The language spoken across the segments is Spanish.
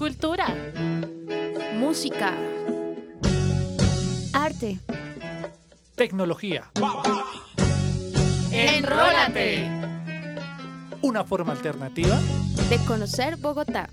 Cultura, música, arte, tecnología. ¡Enrólate! Una forma alternativa De conocer Bogotá.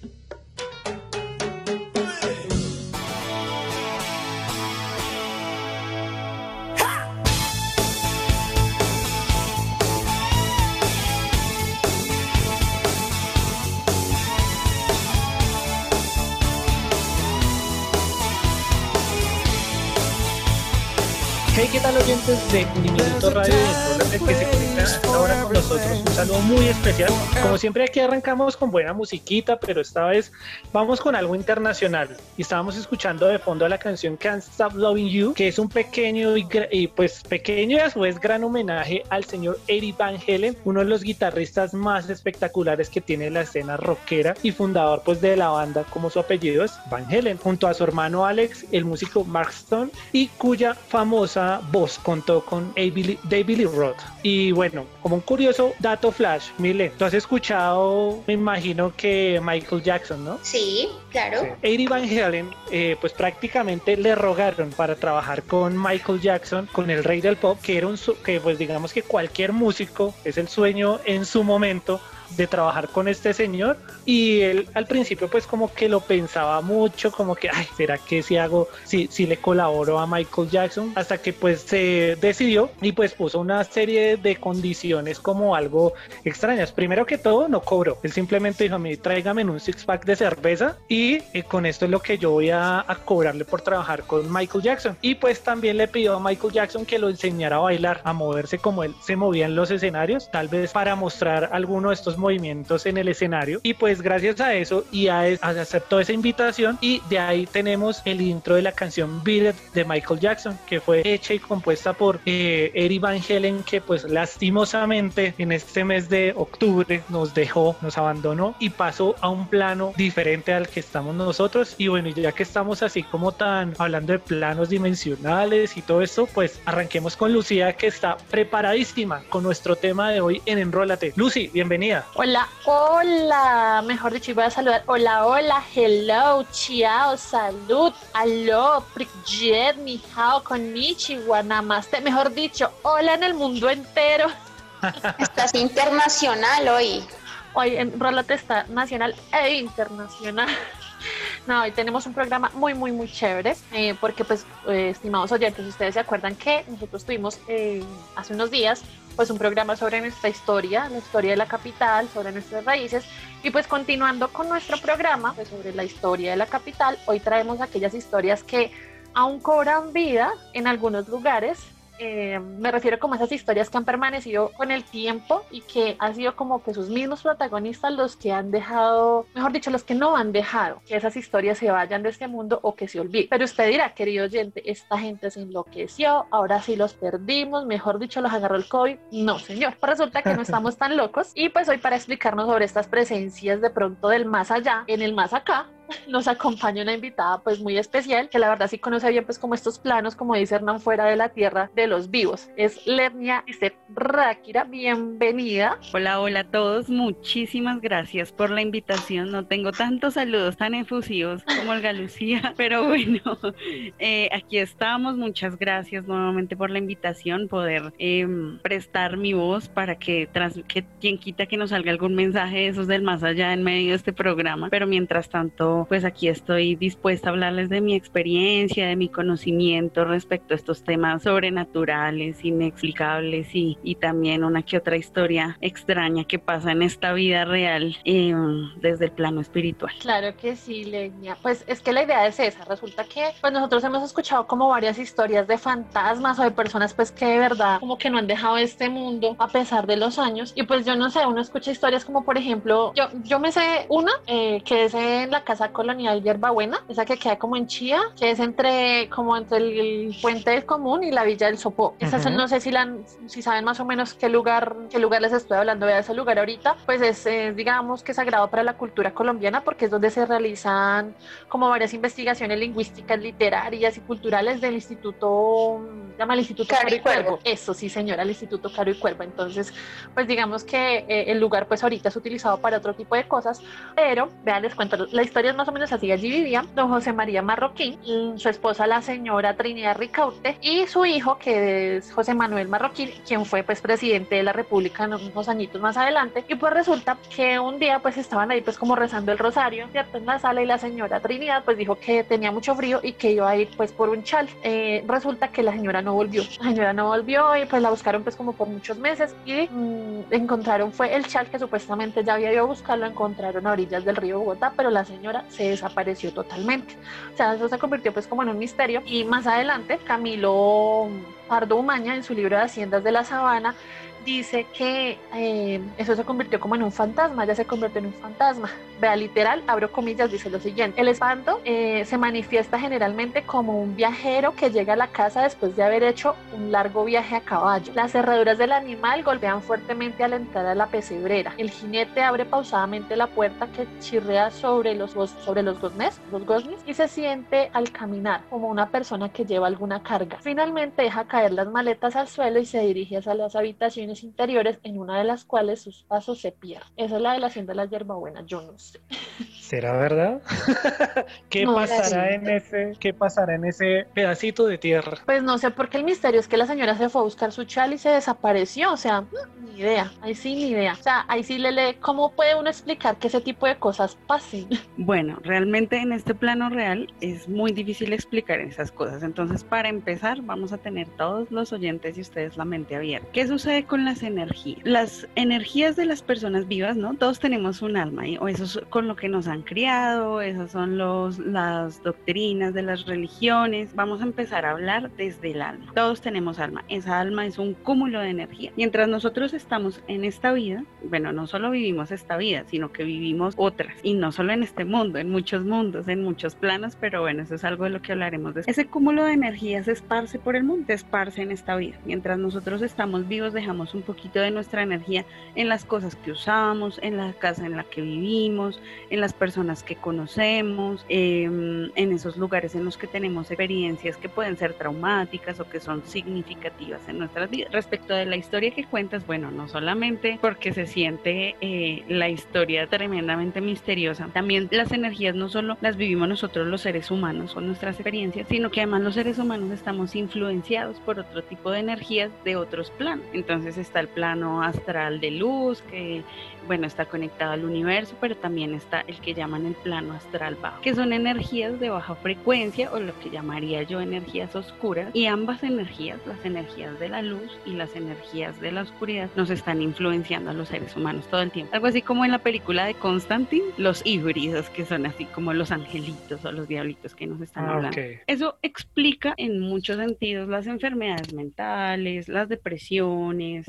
Hey, ¿qué tal, oyentes de Uniminuto Radio que se conectan ahora con nosotros? Un saludo muy especial. Como siempre, aquí arrancamos con buena musiquita, pero esta vez vamos con algo internacional. Y estábamos escuchando de fondo la canción Can't Stop Loving You, que es un pequeño pequeño y a su vez gran homenaje al señor Eddie Van Halen, uno de los guitarristas más espectaculares que tiene la escena rockera y fundador pues de la banda, como su apellido es Van Halen, junto a su hermano Alex, el músico Mark Stone, y cuya famosa voz contó con David Lee Roth. Y bueno, como un curioso dato flash, Mile, tú has escuchado, me imagino que Michael Jackson, ¿no? Sí, claro. Sí. Eddie Van Halen, pues prácticamente le rogaron para trabajar con Michael Jackson, con el rey del pop, que era que pues digamos que cualquier músico es el sueño en su momento de trabajar con este señor, y él al principio pues como que lo pensaba mucho, como que ay, ¿será que si le colaboro a Michael Jackson? Hasta que pues se decidió y pues puso una serie de condiciones como algo extrañas. Primero que todo, no cobró, él simplemente dijo a mí, tráigame un six pack de cerveza y con esto es lo que yo voy a cobrarle por trabajar con Michael Jackson. Y pues también le pidió a Michael Jackson que lo enseñara a bailar, a moverse como él se movía en los escenarios, tal vez para mostrar alguno de estos movimientos en el escenario. Y pues gracias a eso aceptó esa invitación, y de ahí tenemos el intro de la canción Beat It de Michael Jackson, que fue hecha y compuesta por Eddie Van Halen, que pues lastimosamente en este mes de octubre nos abandonó y pasó a un plano diferente al que estamos nosotros. Y bueno, ya que estamos así como tan hablando de planos dimensionales y todo esto, pues arranquemos con Lucía, que está preparadísima con nuestro tema de hoy en Enrólate. Lucy, bienvenida. Hola, hola, mejor dicho, voy a saludar. Hola, hola, hello, ciao, salud, aló, prikjet, ni hao, konnichiwa, namaste. Mejor dicho, hola en el mundo entero. Estás internacional hoy. Hoy en Enrólate está nacional e internacional. No, hoy tenemos un programa muy, muy, muy chévere, porque pues, estimados oyentes, ustedes se acuerdan que nosotros tuvimos hace unos días pues un programa sobre nuestra historia, la historia de la capital, sobre nuestras raíces, y pues continuando con nuestro programa pues sobre la historia de la capital, hoy traemos aquellas historias que aún cobran vida en algunos lugares. Me refiero como a esas historias que han permanecido con el tiempo y que han sido como que sus mismos protagonistas los que han dejado, mejor dicho, los que no han dejado que esas historias se vayan de este mundo o que se olviden. Pero usted dirá, querido oyente, esta gente se enloqueció, ahora sí los perdimos, mejor dicho, los agarró el COVID. No, señor, pues resulta que no estamos tan locos, y pues hoy, para explicarnos sobre estas presencias de pronto del más allá, en el más acá, nos acompaña una invitada pues muy especial, que la verdad sí conoce bien pues como estos planos, como dice Hernán, fuera de la tierra de los vivos. Es Lernia Ráquira, bienvenida. Hola, hola a todos, muchísimas gracias por la invitación. No tengo tantos saludos tan efusivos como Olga Lucía, pero bueno, aquí estamos. Muchas gracias nuevamente por la invitación, poder prestar mi voz para que quien quita que nos salga algún mensaje de esos del más allá en medio de este programa. Pero mientras tanto, pues aquí estoy dispuesta a hablarles de mi experiencia, de mi conocimiento respecto a estos temas sobrenaturales, inexplicables, y también una que otra historia extraña que pasa en esta vida real, desde el plano espiritual. Claro que sí, Leña. Pues es que la idea es esa. Resulta que pues nosotros hemos escuchado como varias historias de fantasmas o de personas pues que de verdad como que no han dejado este mundo a pesar de los años, y pues yo no sé, uno escucha historias como por ejemplo, yo me sé una que es en la casa colonial Hierbabuena, esa que queda como en Chía, que es entre el Puente del Común y la Villa del Sopó. Esa no sé si saben más o menos qué lugar les estoy hablando de ese lugar ahorita. Pues es digamos que sagrado para la cultura colombiana, porque es donde se realizan como varias investigaciones lingüísticas, literarias y culturales del Instituto, llama el Instituto Caro y Cuervo. Eso sí, señora, el Instituto Caro y Cuervo. Entonces, pues digamos que el lugar pues ahorita es utilizado para otro tipo de cosas, pero vean, les cuento, la historia Entonces, más o menos así, allí vivía don José María Marroquín, y su esposa, la señora Trinidad Ricaurte, y su hijo, que es José Manuel Marroquín, quien fue pues presidente de la República en unos añitos más adelante. Y pues resulta que un día pues estaban ahí pues como rezando el rosario, ¿cierto?, en la sala, y la señora Trinidad pues dijo que tenía mucho frío y que iba a ir pues por un chal. Resulta que la señora no volvió. La señora no volvió y pues la buscaron pues como por muchos meses, y encontraron fue el chal que supuestamente ya había ido a buscarlo, encontraron a orillas del río Bogotá, pero la señora se desapareció totalmente. O sea, eso se convirtió pues como en un misterio, y más adelante Camilo Pardo Umaña, en su libro de Haciendas de la Sabana, dice que eso se convirtió como en un fantasma, ya se convirtió en un fantasma. Vea, literal, abro comillas, dice lo siguiente: el espanto se manifiesta generalmente como un viajero que llega a la casa después de haber hecho un largo viaje a caballo. Las cerraduras del animal golpean fuertemente al entrar a la pesebrera. El jinete abre pausadamente la puerta que chirrea sobre los goznes, y se siente al caminar como una persona que lleva alguna carga. Finalmente deja caer las maletas al suelo y se dirige hacia las habitaciones interiores, en una de las cuales sus pasos se pierden. Esa es la de la Hacienda de la Hierbabuena, yo no sé. ¿Será verdad? ¿Qué pasará en ese pedacito de tierra? Pues no sé, porque el misterio es que la señora se fue a buscar su chal y se desapareció. O sea, ni idea, ahí sí ni idea. O sea, ahí sí ¿cómo puede uno explicar que ese tipo de cosas pasen? Bueno, realmente en este plano real es muy difícil explicar esas cosas. Entonces, para empezar, vamos a tener todos los oyentes y ustedes la mente abierta. ¿Qué sucede con las energías? Las energías de las personas vivas, ¿no? Todos tenemos un alma, o eso es con lo que nos han criado, esas son las doctrinas de las religiones. Vamos a empezar a hablar desde el alma. Todos tenemos alma. Esa alma es un cúmulo de energía. Mientras nosotros estamos en esta vida, bueno, no solo vivimos esta vida, sino que vivimos otras. Y no solo en este mundo, en muchos mundos, en muchos planos, pero bueno, eso es algo de lo que hablaremos después. Ese cúmulo de energía se esparce por el mundo, se esparce en esta vida. Mientras nosotros estamos vivos, dejamos un poquito de nuestra energía en las cosas que usamos, en la casa en la que vivimos, en las personas que conocemos, en esos lugares en los que tenemos experiencias que pueden ser traumáticas o que son significativas en nuestras vidas. Respecto de la historia que cuentas, bueno, no solamente porque se siente la historia tremendamente misteriosa, también las energías no solo las vivimos nosotros los seres humanos con nuestras experiencias, sino que además los seres humanos estamos influenciados por otro tipo de energías de otros planos. Entonces está el plano astral de luz, que bueno, está conectado al universo, pero también está el que llaman el plano astral bajo, que son energías de baja frecuencia, o lo que llamaría yo energías oscuras, y ambas energías, las energías de la luz y las energías de la oscuridad, nos están influenciando a los seres humanos todo el tiempo. Algo así como en la película de Constantine, los híbridos, que son así como los angelitos o los diablitos que nos están hablando. Okay. Eso explica en muchos sentidos las enfermedades mentales, las depresiones,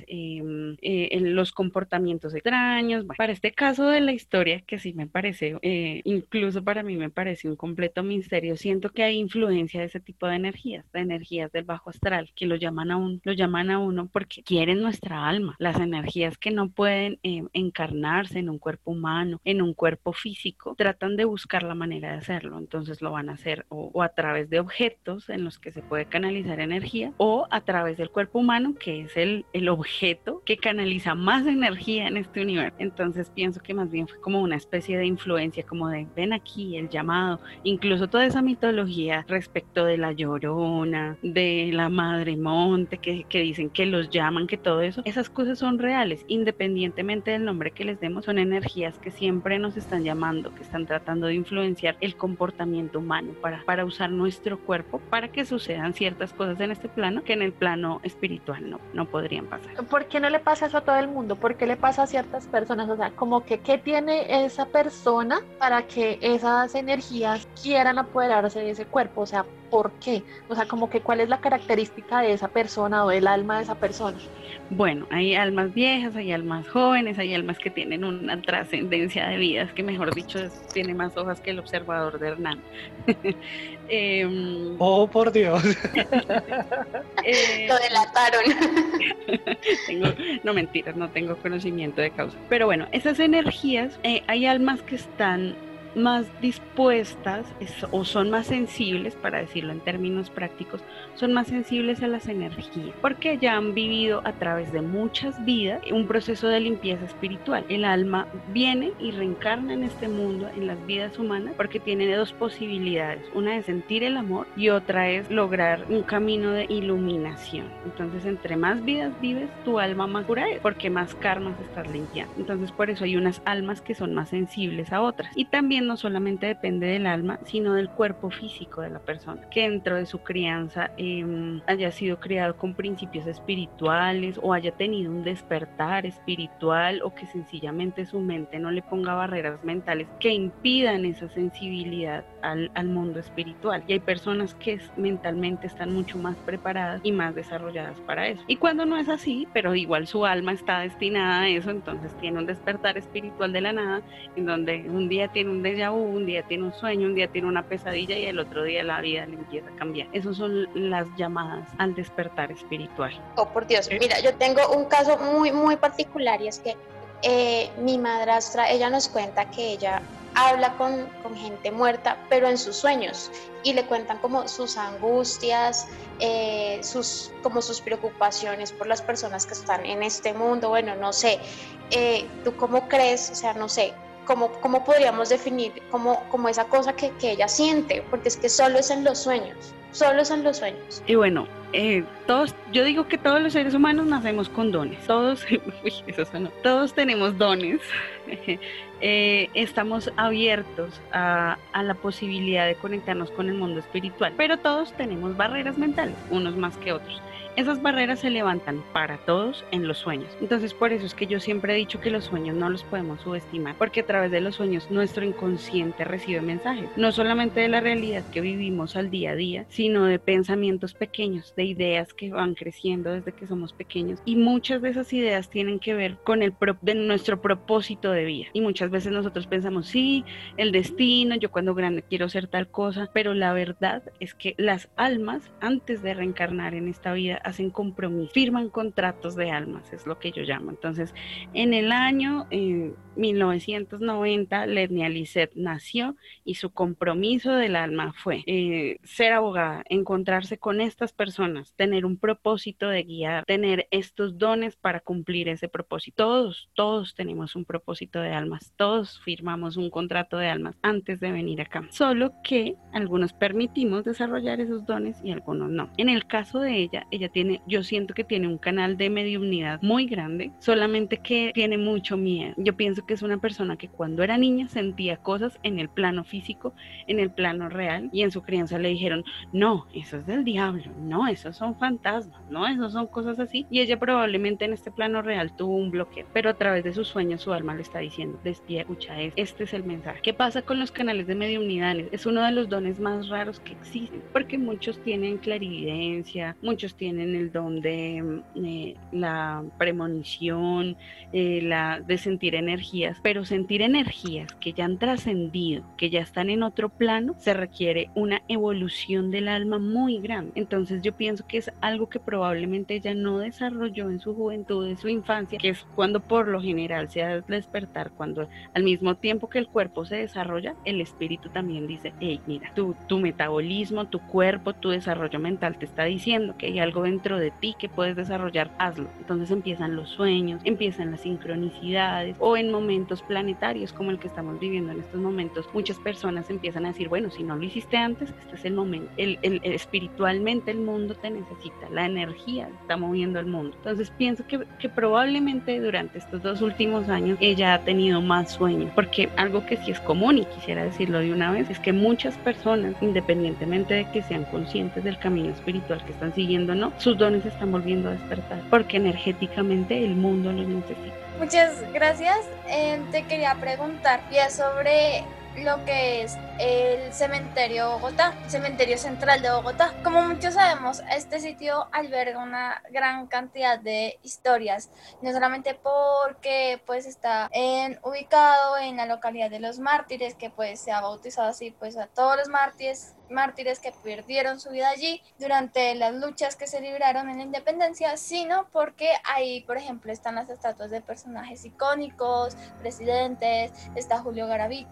los comportamientos extraños. Bueno, para este caso de la historia, que sí me parece, incluso para mí me parece un completo misterio, siento que hay influencia de ese tipo de energías del bajo astral, que lo llaman a uno porque quieren nuestra alma, las energías que no pueden encarnarse en un cuerpo humano, en un cuerpo físico, tratan de buscar la manera de hacerlo. Entonces lo van a hacer o a través de objetos en los que se puede canalizar energía, o a través del cuerpo humano, que es el objeto que canaliza más energía en este universo. Entonces pienso que más bien fue como una especie de influencia, como de ven aquí, el llamado, incluso toda esa mitología respecto de la Llorona, de la Madre Monte, que dicen que los llaman, que todo eso, esas cosas son reales, independientemente del nombre que les demos, son energías que siempre nos están llamando, que están tratando de influenciar el comportamiento humano para usar nuestro cuerpo para que sucedan ciertas cosas en este plano que en el plano espiritual no podrían pasar. ¿Por qué no le pasa eso a todo el mundo? ¿Por qué le pasa a ciertas personas? O sea, como que ¿qué tiene esa persona para que esas energías quieran apoderarse de ese cuerpo? O sea, ¿por qué? O sea, como que ¿cuál es la característica de esa persona o del alma de esa persona? Bueno, hay almas viejas, hay almas jóvenes, hay almas que tienen una trascendencia de vidas que, mejor dicho, tiene más hojas que el observador de Hernán. Oh, por Dios. Lo delataron. No, mentiras, no tengo conocimiento de causa. Pero bueno, esas energías, hay almas que están más dispuestas o son más sensibles, para decirlo en términos prácticos, son más sensibles a las energías, porque ya han vivido a través de muchas vidas un proceso de limpieza espiritual. El alma viene y reencarna en este mundo, en las vidas humanas, porque tiene dos posibilidades: una es sentir el amor y otra es lograr un camino de iluminación. Entonces, entre más vidas vives, tu alma más pura es, porque más karmas estás limpiando. Entonces, por eso hay unas almas que son más sensibles a otras. Y también no solamente depende del alma, sino del cuerpo físico de la persona, que dentro de su crianza haya sido criado con principios espirituales o haya tenido un despertar espiritual, o que sencillamente su mente no le ponga barreras mentales que impidan esa sensibilidad al mundo espiritual. Y hay personas que mentalmente están mucho más preparadas y más desarrolladas para eso. Y cuando no es así, pero igual su alma está destinada a eso, entonces tiene un despertar espiritual de la nada, en donde un día tiene un déjà vu, un día tiene un sueño, un día tiene una pesadilla y el otro día la vida le empieza a cambiar. Esas son las llamadas al despertar espiritual. Oh, por Dios. Mira, yo tengo un caso muy particular, y es que mi madrastra, ella nos cuenta que ella habla con gente muerta, pero en sus sueños, y le cuentan como sus angustias, sus preocupaciones por las personas que están en este mundo. Bueno, no sé, ¿tú cómo crees? O sea, no sé, ¿cómo podríamos definir como esa cosa que ella siente? Porque es que solo es en los sueños. Y bueno, yo digo que todos los seres humanos nacemos con dones. Todos tenemos dones. Estamos abiertos a la posibilidad de conectarnos con el mundo espiritual, pero todos tenemos barreras mentales, unos más que otros. Esas barreras se levantan para todos en los sueños. Entonces, por eso es que yo siempre he dicho que los sueños no los podemos subestimar, porque a través de los sueños nuestro inconsciente recibe mensajes, no solamente de la realidad que vivimos al día a día, sino de pensamientos pequeños, de ideas que van creciendo desde que somos pequeños, y muchas de esas ideas tienen que ver con de nuestro propósito de vida. Y muchas veces nosotros pensamos, sí, el destino, yo cuando grande quiero ser tal cosa, pero la verdad es que las almas, antes de reencarnar en esta vida, hacen compromisos, firman contratos de almas, es lo que yo llamo. Entonces, en el año 1990, Lednia Lisset nació, y su compromiso del alma fue ser abogada, encontrarse con estas personas, tener un propósito de guiar, tener estos dones para cumplir ese propósito. Todos tenemos un propósito de almas, todos firmamos un contrato de almas antes de venir acá, solo que algunos permitimos desarrollar esos dones y algunos no. En el caso de ella yo siento que tiene un canal de mediumnidad muy grande, solamente que tiene mucho miedo. Yo pienso que es una persona que cuando era niña sentía cosas en el plano físico, en el plano real, y en su crianza le dijeron, no, eso es del diablo, no, esos son fantasmas, no, esos son cosas así, y ella probablemente en este plano real tuvo un bloqueo, pero a través de sus sueños su alma le está diciendo, despierta, escucha, este es el mensaje. ¿Qué pasa con los canales de mediumnidad? Es uno de los dones más raros que existen, porque muchos tienen clarividencia, muchos tienen el don de la premonición, de sentir energías, pero sentir energías que ya han trascendido, que ya están en otro plano, se requiere una evolución del alma muy grande. Entonces yo pienso que es algo que probablemente ella no desarrolló en su juventud, en su infancia, que es cuando por lo general se ha de despertar, cuando al mismo tiempo que el cuerpo se desarrolla, el espíritu también dice, hey, mira, tu metabolismo, tu cuerpo, tu desarrollo mental te está diciendo que hay algo dentro de ti que puedes desarrollar, hazlo. Entonces empiezan los sueños, empiezan las sincronicidades, o en momentos planetarios como el que estamos viviendo en estos momentos, muchas personas empiezan a decir, bueno, si no lo hiciste antes, este es el momento. Espiritualmente el mundo te necesita, la energía está moviendo el mundo. Entonces pienso que probablemente durante estos 2 últimos años ella ha tenido más sueños, porque algo que sí es común, y quisiera decirlo de una vez, es que muchas personas, independientemente de que sean conscientes del camino espiritual que están siguiendo, no, sus dones se están volviendo a despertar, porque energéticamente el mundo los necesita. Muchas gracias. Te quería preguntar ya sobre lo que es el cementerio Bogotá, el cementerio central de Bogotá. Como muchos sabemos, este sitio alberga una gran cantidad de historias, no solamente porque pues está ubicado en la localidad de Los Mártires, que pues se ha bautizado así pues a todos los mártires que perdieron su vida allí durante las luchas que se libraron en la independencia, sino porque ahí, por ejemplo, están las estatuas de personajes icónicos, presidentes, está Julio Garavito,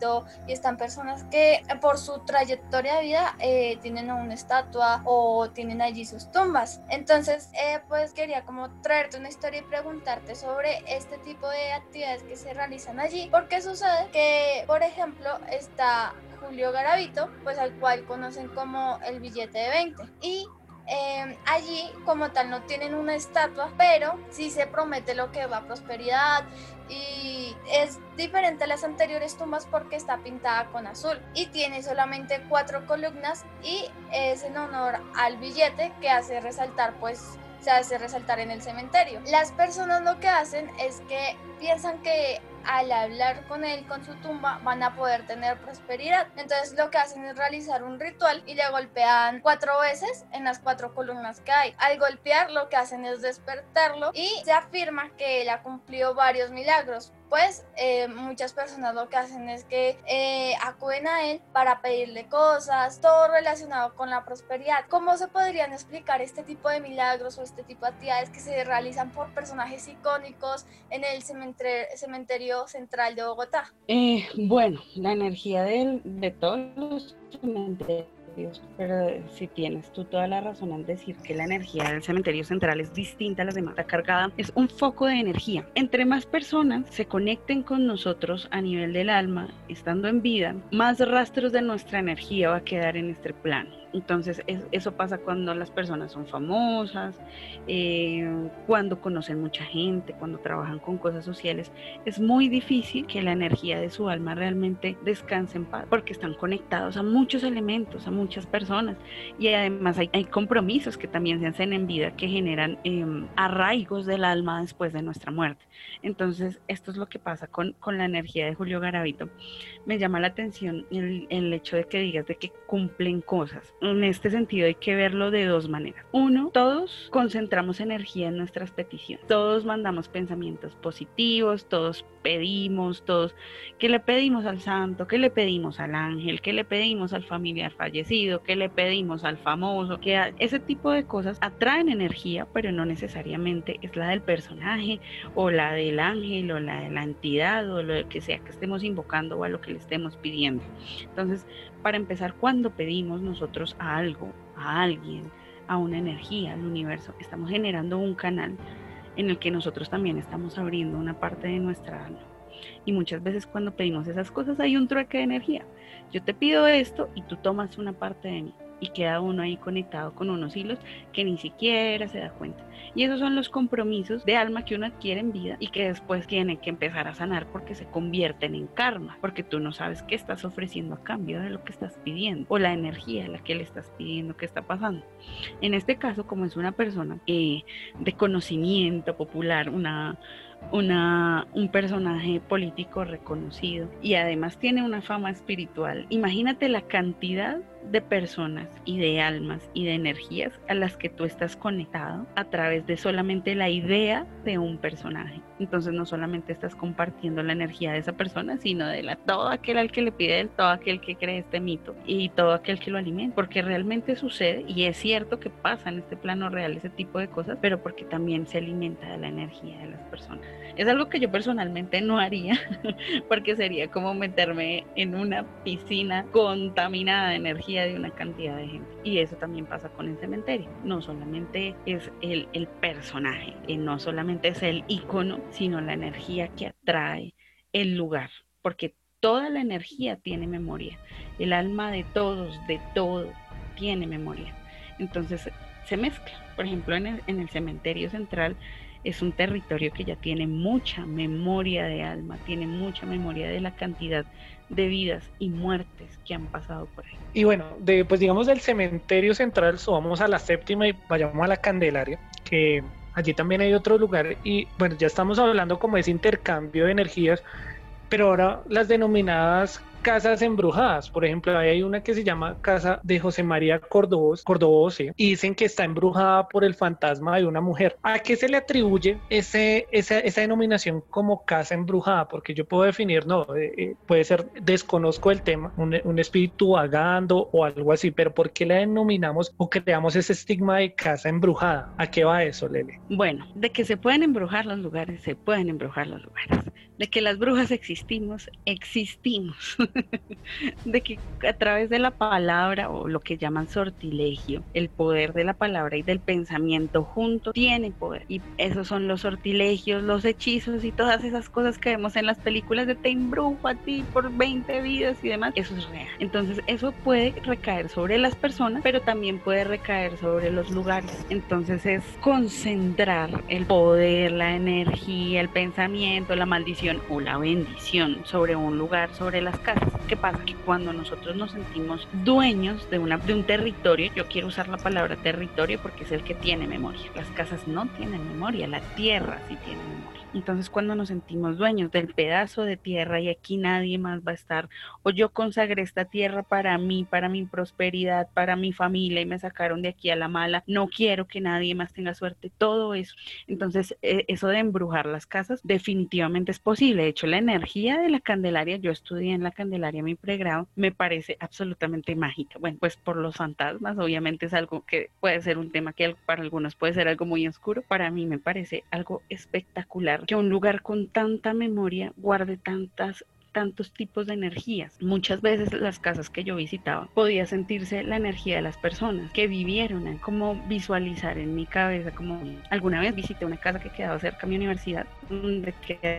y están personas que por su trayectoria de vida tienen una estatua o tienen allí sus tumbas. Entonces, pues quería como traerte una historia y preguntarte sobre este tipo de actividades que se realizan allí, porque sucede que, por ejemplo, está Julio Garavito, pues al cual conocen como el billete de 20, y allí como tal no tienen una estatua, pero sí se promete lo que es la prosperidad, y es diferente a las anteriores tumbas porque está pintada con azul y tiene solamente 4 columnas, y es en honor al billete que hace resaltar, pues se hace resaltar en el cementerio. Las personas lo que hacen es que piensan que al hablar con él, con su tumba, van a poder tener prosperidad. Entonces lo que hacen es realizar un ritual y le golpean 4 veces en las 4 columnas que hay. Al golpear, lo que hacen es despertarlo y se afirma que él ha cumplido varios milagros. Pues muchas personas lo que hacen es que acuden a él para pedirle cosas, todo relacionado con la prosperidad. ¿Cómo se podrían explicar este tipo de milagros o este tipo de actividades que se realizan por personajes icónicos en el cementerio central de Bogotá? Bueno, la energía de todos los cementerios, pero si tienes tú toda la razón al decir que la energía del cementerio central es distinta a las demás, está cargada, es un foco de energía. Entre más personas se conecten con nosotros a nivel del alma, estando en vida, más rastros de nuestra energía va a quedar en este plano. Entonces eso pasa cuando las personas son famosas, cuando conocen mucha gente, cuando trabajan con cosas sociales. Es muy difícil que la energía de su alma realmente descanse en paz, porque están conectados a muchos elementos, a muchas personas, y además hay compromisos que también se hacen en vida que generan arraigos del alma después de nuestra muerte. Entonces esto es lo que pasa con la energía de Julio Garavito. Me llama la atención el hecho de que digas de que cumplen cosas. En este sentido hay que verlo de 2 maneras. 1, todos concentramos energía en nuestras peticiones. Todos mandamos pensamientos positivos, todos pedimos, ¿qué le pedimos al santo? ¿Qué le pedimos al ángel? ¿Qué le pedimos al familiar fallecido? ¿Qué le pedimos al famoso? Ese tipo de cosas atraen energía, pero no necesariamente es la del personaje o la del ángel o la de la entidad o lo que sea que estemos invocando o a lo que le estemos pidiendo. Entonces, para empezar, cuando pedimos nosotros a algo, a alguien, a una energía, al universo, estamos generando un canal en el que nosotros también estamos abriendo una parte de nuestra alma. Y muchas veces cuando pedimos esas cosas hay un trueque de energía. Yo te pido esto y tú tomas una parte de mí. Y queda uno ahí conectado con unos hilos que ni siquiera se da cuenta. Y esos son los compromisos de alma que uno adquiere en vida y que después tiene que empezar a sanar porque se convierten en karma, porque tú no sabes qué estás ofreciendo a cambio de lo que estás pidiendo o la energía a la que le estás pidiendo que está pasando. En este caso, como es una persona de conocimiento popular, un personaje político reconocido y además tiene una fama espiritual, imagínate la cantidad de personas y de almas y de energías a las que tú estás conectado a través de solamente la idea de un personaje. Entonces no solamente estás compartiendo la energía de esa persona, sino de todo aquel al que le pide él, todo aquel que cree este mito y todo aquel que lo alimenta, porque realmente sucede y es cierto que pasa en este plano real ese tipo de cosas, pero porque también se alimenta de la energía de las personas. Es algo que yo personalmente no haría porque sería como meterme en una piscina contaminada de energía de una cantidad de gente, y eso también pasa con el cementerio. No solamente es el personaje, no solamente es el ícono, sino la energía que atrae el lugar, porque toda la energía tiene memoria, el alma de todos, de todo, tiene memoria. Entonces se mezcla. Por ejemplo, en el cementerio central es un territorio que ya tiene mucha memoria de alma, tiene mucha memoria de la cantidad de vidas y muertes que han pasado por ahí. Y bueno, pues digamos del cementerio central subamos a la séptima y vayamos a la Candelaria, que allí también hay otro lugar, y bueno, ya estamos hablando como ese intercambio de energías, pero ahora las denominadas casas embrujadas. Por ejemplo, hay una que se llama Casa de José María Cordovose, y dicen que está embrujada por el fantasma de una mujer. ¿A qué se le atribuye esa denominación como casa embrujada? Porque yo puedo definir, puede ser, desconozco el tema, un espíritu vagando o algo así, pero ¿por qué la denominamos o creamos ese estigma de casa embrujada? ¿A qué va eso, Lele? Bueno, de que se pueden embrujar los lugares, se pueden embrujar los lugares. de que las brujas existimos, de que a través de la palabra o lo que llaman sortilegio, el poder de la palabra y del pensamiento junto tiene poder, y esos son los sortilegios, los hechizos y todas esas cosas que vemos en las películas de te embrujo a ti por 20 vidas y demás, eso es real. Entonces eso puede recaer sobre las personas, pero también puede recaer sobre los lugares. Entonces es concentrar el poder, la energía, el pensamiento, la maldición o la bendición sobre un lugar, sobre las casas. ¿Qué pasa? Que cuando nosotros nos sentimos dueños de un territorio, yo quiero usar la palabra territorio porque es el que tiene memoria. Las casas no tienen memoria, la tierra sí tiene memoria. Entonces cuando nos sentimos dueños del pedazo de tierra y aquí nadie más va a estar, o yo consagré esta tierra para mí, para mi prosperidad, para mi familia y me sacaron de aquí a la mala, no quiero que nadie más tenga suerte, todo eso. Entonces eso de embrujar las casas definitivamente es posible. De hecho, la energía de la Candelaria, yo estudié en la Candelaria mi pregrado, me parece absolutamente mágica. Bueno, pues por los fantasmas, obviamente es algo que puede ser un tema que para algunos puede ser algo muy oscuro, para mí me parece algo espectacular que un lugar con tanta memoria guarde tantos tipos de energías. Muchas veces las casas que yo visitaba podía sentirse la energía de las personas que vivieron, como visualizar en mi cabeza, como alguna vez visité una casa que quedaba cerca de mi universidad donde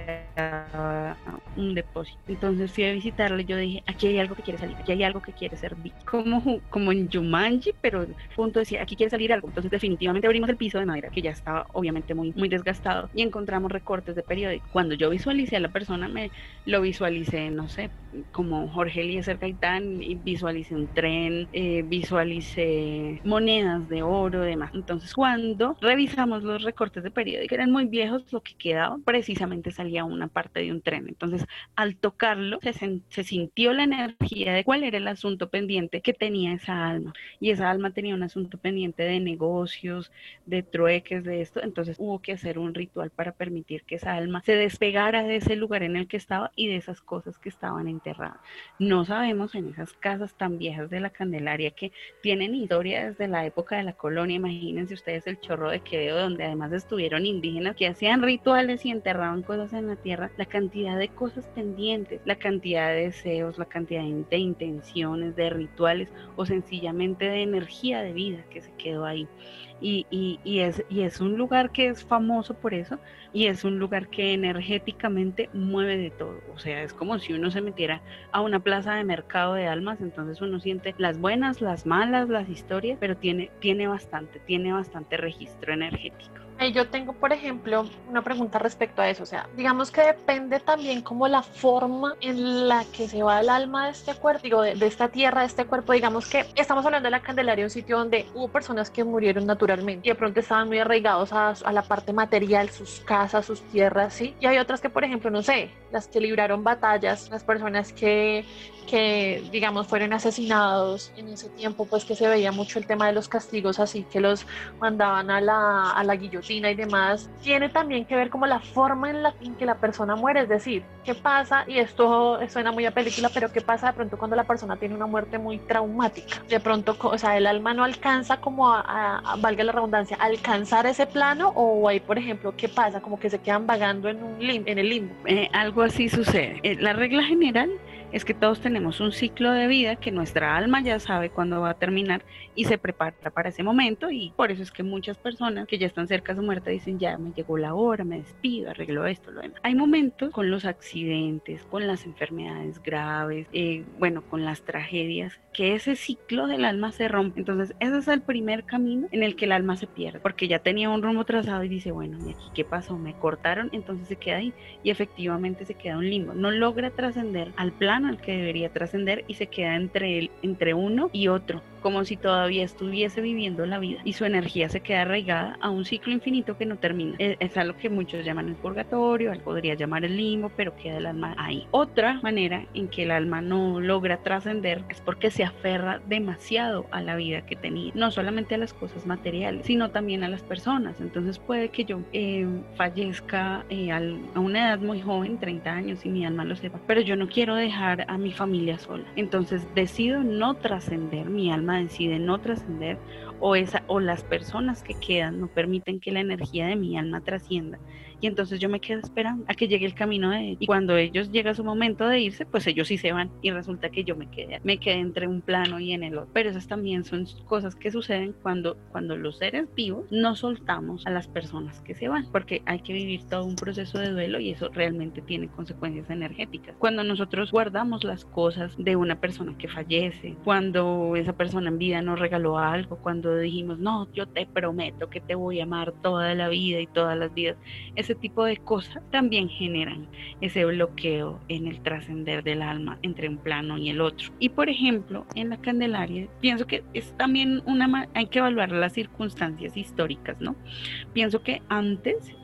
quedaba un depósito. Entonces fui a visitarle y yo dije, aquí hay algo que quiere salir, aquí hay algo que quiere servir, como en Jumanji, pero punto decía, aquí quiere salir algo. Entonces definitivamente abrimos el piso de madera que ya estaba obviamente muy, muy desgastado y encontramos recortes de periódico. Cuando yo visualicé a la persona, me lo visualicé, no sé, como Jorge Eliezer Gaitán, y visualicé un tren, visualicé monedas de oro, demás. Entonces cuando revisamos los recortes de periódico, que eran muy viejos, lo que quedaba precisamente salía una parte de un tren. Entonces al tocarlo se sintió la energía de cuál era el asunto pendiente que tenía esa alma, y esa alma tenía un asunto pendiente de negocios, de trueques, de esto. Entonces hubo que hacer un ritual para permitir que esa alma se despegara de ese lugar en el que estaba y de esas cosas que estaban enterradas. No sabemos en esas casas tan viejas de la Candelaria que tienen historia desde la época de la colonia. Imagínense ustedes el Chorro de Quevedo, donde además estuvieron indígenas que hacían rituales y enterraban cosas en la tierra, la cantidad de cosas pendientes, la cantidad de deseos, la cantidad de intenciones, de rituales o sencillamente de energía de vida que se quedó ahí. Y es un lugar que es famoso por eso, y es un lugar que energéticamente mueve de todo. O sea, es como si uno se metiera a una plaza de mercado de almas. Entonces uno siente las buenas, las malas, las historias, pero tiene bastante registro energético. Yo tengo, por ejemplo, una pregunta respecto a eso. O sea, digamos que depende también como la forma en la que se va el alma de este cuerpo, digo, de esta tierra, de este cuerpo. Digamos que estamos hablando de la Candelaria, un sitio donde hubo personas que murieron naturalmente y de pronto estaban muy arraigados a la parte material, sus casas, sus tierras, ¿sí? Y hay otras que, por ejemplo, no sé, las que libraron batallas, las personas que digamos fueron asesinados en ese tiempo, pues que se veía mucho el tema de los castigos, así que los mandaban a la guillotina y demás. Tiene también que ver como la forma en que la persona muere, es decir, qué pasa, y esto suena muy a película, pero qué pasa de pronto cuando la persona tiene una muerte muy traumática, de pronto, o sea, el alma no alcanza como valga la redundancia, alcanzar ese plano, o ahí, por ejemplo, qué pasa, como que se quedan vagando en el limbo. Algo así sucede. La regla general es que todos tenemos un ciclo de vida que nuestra alma ya sabe cuándo va a terminar y se prepara para ese momento, y por eso es que muchas personas que ya están cerca de su muerte dicen, ya me llegó la hora, me despido, arreglo esto, lo demás. Hay momentos con los accidentes, con las enfermedades graves, con las tragedias, que ese ciclo del alma se rompe. Entonces ese es el primer camino en el que el alma se pierde, porque ya tenía un rumbo trazado y dice, bueno, ¿y aquí qué pasó? Me cortaron, entonces se queda ahí, y efectivamente se queda un limbo, no logra trascender al plano al que debería trascender y se queda entre uno y otro, como si todavía estuviese viviendo la vida, y su energía se queda arraigada a un ciclo infinito que no termina. Es algo que muchos llaman el purgatorio, él podría llamar el limbo, pero queda el alma ahí. Otra manera en que el alma no logra trascender es porque se aferra demasiado a la vida que tenía, no solamente a las cosas materiales, sino también a las personas. Entonces puede que yo fallezca a una edad muy joven, 30 años, y mi alma lo sepa, pero yo no quiero dejar a mi familia sola. Entonces decido no trascender, mi alma decide no trascender, o las personas que quedan no permiten que la energía de mi alma trascienda, y entonces yo me quedo esperando a que llegue el camino de ellos, y cuando ellos llega su momento de irse, pues ellos sí se van, y resulta que yo me quedé entre un plano y en el otro. Pero esas también son cosas que suceden cuando los seres vivos no soltamos a las personas que se van, porque hay que vivir todo un proceso de duelo, y eso realmente tiene consecuencias energéticas. Cuando nosotros guardamos las cosas de una persona que fallece, cuando esa persona en vida nos regaló algo, cuando dijimos, no, yo te prometo que te voy a amar toda la vida y todas las vidas, ese tipo de cosas también generan ese bloqueo en el trascender del alma entre un plano y el otro. Y por ejemplo, en la Candelaria, pienso que es también hay que evaluar las circunstancias históricas, ¿no? Pienso que antes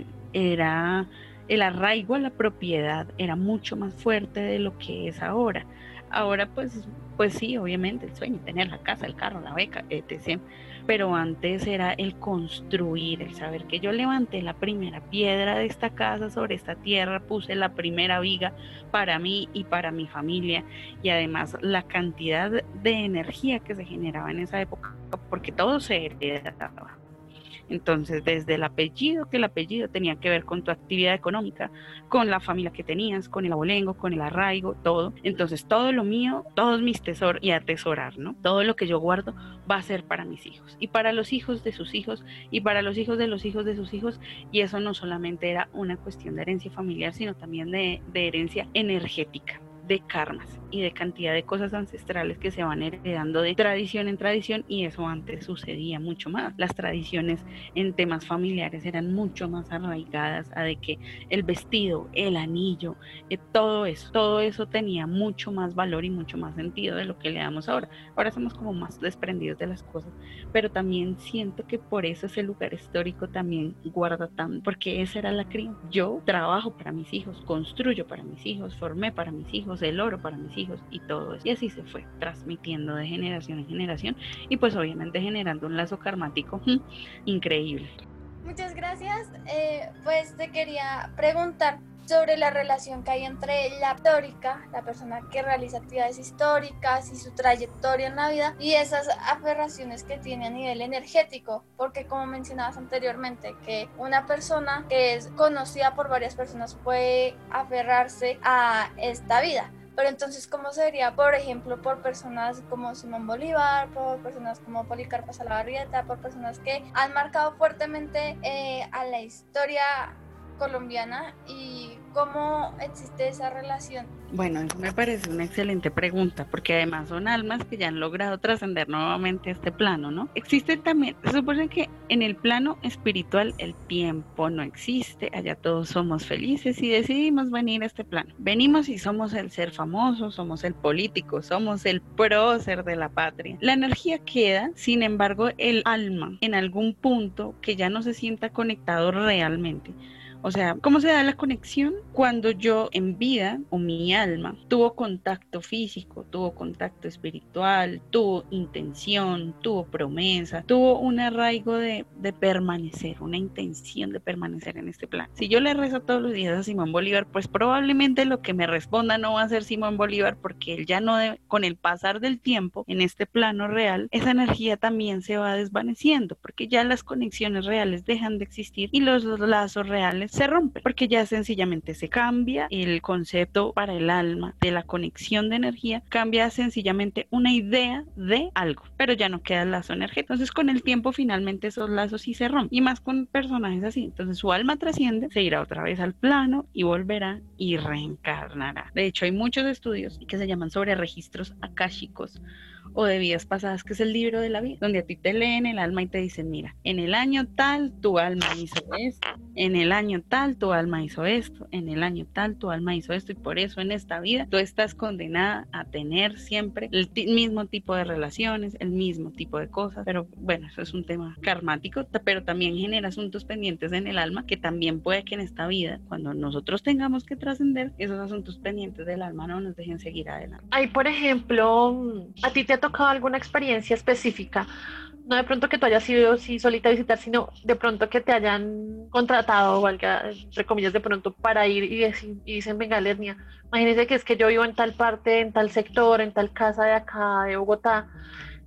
era el arraigo a la propiedad era mucho más fuerte de lo que es ahora. Ahora pues sí, obviamente el sueño, tener la casa, el carro, la beca, etc. Pero antes era el construir, el saber que yo levanté la primera piedra de esta casa sobre esta tierra, puse la primera viga para mí y para mi familia, y además la cantidad de energía que se generaba en esa época, porque todo se heredaba. Entonces, desde el apellido, que el apellido tenía que ver con tu actividad económica, con la familia que tenías, con el abolengo, con el arraigo, todo. Entonces, todo lo mío, todos mis tesoros, y atesorar, ¿no? Todo lo que yo guardo va a ser para mis hijos, y para los hijos de sus hijos, y para los hijos de los hijos de sus hijos. Y eso no solamente era una cuestión de herencia familiar, sino también de herencia energética, de karmas y de cantidad de cosas ancestrales que se van heredando de tradición en tradición, y eso antes sucedía mucho más. Las tradiciones en temas familiares eran mucho más arraigadas a de que el vestido, el anillo, todo eso tenía mucho más valor y mucho más sentido de lo que le damos ahora. Ahora somos como más desprendidos de las cosas, pero también siento que por eso ese lugar histórico también guarda tanto, porque esa era la crianza. Yo trabajo para mis hijos, construyo para mis hijos, formé para mis hijos, el oro para mis hijos y todo eso. Y así se fue transmitiendo de generación en generación, y pues obviamente generando un lazo karmático increíble. Muchas gracias. Pues te quería preguntar sobre la relación que hay entre la histórica, la persona que realiza actividades históricas y su trayectoria en la vida, y esas aferraciones que tiene a nivel energético, porque como mencionabas anteriormente, que una persona que es conocida por varias personas puede aferrarse a esta vida. Pero entonces, ¿cómo sería, por ejemplo, por personas como Simón Bolívar, por personas como Policarpo Salabarrieta, por personas que han marcado fuertemente a la historia colombiana, y cómo existe esa relación? Bueno, eso me parece una excelente pregunta, porque además son almas que ya han logrado trascender nuevamente este plano, ¿no? Existe también, se supone que en el plano espiritual el tiempo no existe, allá todos somos felices y decidimos venir a este plano. Venimos y somos el ser famoso, somos el político, somos el prócer de la patria. La energía queda, sin embargo, el alma en algún punto que ya no se sienta conectado realmente. O sea, ¿cómo se da la conexión? Cuando yo en vida, o mi alma, tuvo contacto físico, tuvo contacto espiritual, tuvo intención, tuvo promesa, tuvo un arraigo de permanecer, una intención de permanecer en este plan. Si yo le rezo todos los días a Simón Bolívar, pues probablemente lo que me responda no va a ser Simón Bolívar, porque él ya no debe, con el pasar del tiempo en este plano real, esa energía también se va desvaneciendo, porque ya las conexiones reales dejan de existir y los lazos reales se rompe, porque ya sencillamente se cambia el concepto para el alma de la conexión de energía, cambia sencillamente una idea de algo, pero ya no queda el lazo energético. Entonces con el tiempo finalmente esos lazos sí se rompen, y más con personajes así. Entonces su alma trasciende, se irá otra vez al plano y volverá y reencarnará. De hecho hay muchos estudios que se llaman sobre registros akáshicos o de vidas pasadas, que es el libro de la vida, donde a ti te leen el alma y te dicen, mira, en el año tal tu alma hizo esto, en el año tal tu alma hizo esto, en el año tal tu alma hizo esto, y por eso en esta vida tú estás condenada a tener siempre el mismo tipo de relaciones, el mismo tipo de cosas. Pero bueno, eso es un tema karmático, pero también genera asuntos pendientes en el alma, que también puede que en esta vida, cuando nosotros tengamos que trascender, esos asuntos pendientes del alma no nos dejen seguir adelante. Ahí, por ejemplo, ¿a ti te ha tocado alguna experiencia específica? No de pronto que tú hayas ido así solita a visitar, sino de pronto que te hayan contratado, valga, entre comillas, de pronto para ir y dicen, venga, Lernia, imagínese que es que yo vivo en tal parte, en tal sector, en tal casa de acá de Bogotá,